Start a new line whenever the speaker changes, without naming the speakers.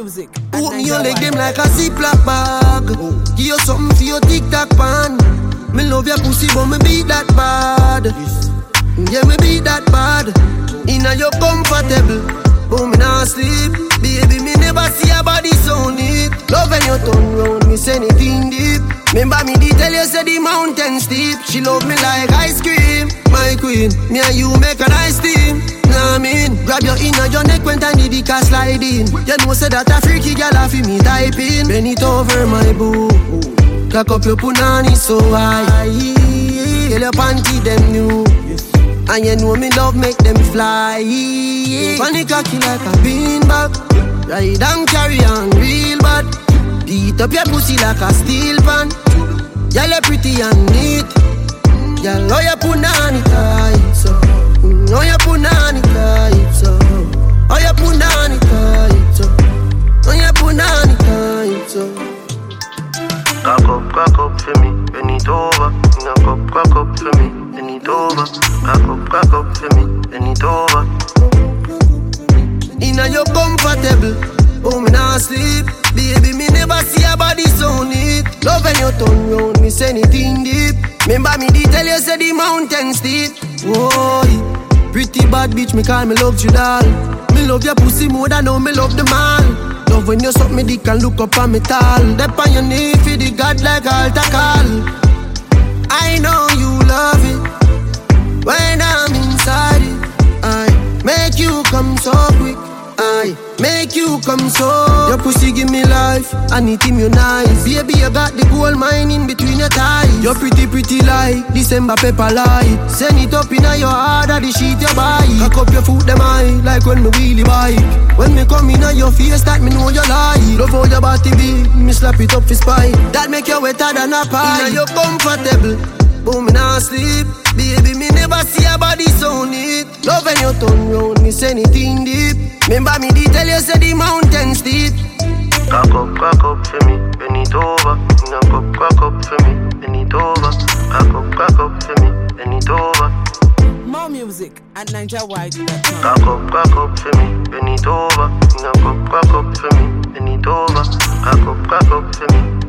music.
Open your leg them like a Ziploc bag. Give you something for your tic-tac pan. Me love your pussy but me beat that bad. Yeah, me beat that bad. Inna you comfortable, but me not sleep. Baby, me never see a body so neat. Love when you turn round, me send it in deep. Remember me did tell you say the mountain steep. She love me like ice cream, my queen. Me and you make a nice team. Nah, I mean, grab your inner your neck when tiny the car slide in. You know say that a freaky girl a fi me type in. Bend it over my boo. Cock up your punani so high. Tell your panty them new. And you know me love make them fly. Funny cocky like a beanbag. Ride and carry on real bad. Beat up your pussy like a steel pan. Y'all you pretty and neat. Y'all know you punani tight so. Know you punani tight so. Oh you punani tight so. Oh you punani tight so.
Cock up for me, bend it over. Cock up for me, bend it over. Cock up for me, bend it over.
Inna you comfortable, but me not sleep. Baby, me never see a body so neat. Love when you turn round, me send it in deep. Remember me did tell you say the mountain steep. Whoa, pretty bad bitch, me call me love you doll. Me love your pussy more than how me love the man. Love when you suck me dick and look up on me tall. Dep on your knee for the god like altar call. I know you love it when I'm inside it. I make you come so quick. I make you come so. Your pussy give me life, and it immunize. Baby, you got the gold mine in between your thighs. You're pretty like December pepper light. Send it up in your heart, the sheet you buy. Cock up your foot them high, like when me wheelie bike. When me come in your face, that me know you lie. Love how your body big, me slap it up for spine. That make you wetter than a pie. Inna you comfortable, but me not sleep. Baby, me never see a body so neat. Love when you turn round, me send it in deep. Remember me did tell you say the mountain steep.
Cock up for me, bend it over. Cock up for me, bend it over. Cock up for me, bend it over.
More music at NigerWide.com.
Cock up for me, bend it over. Cock up for me, bend it over. Cock up for me.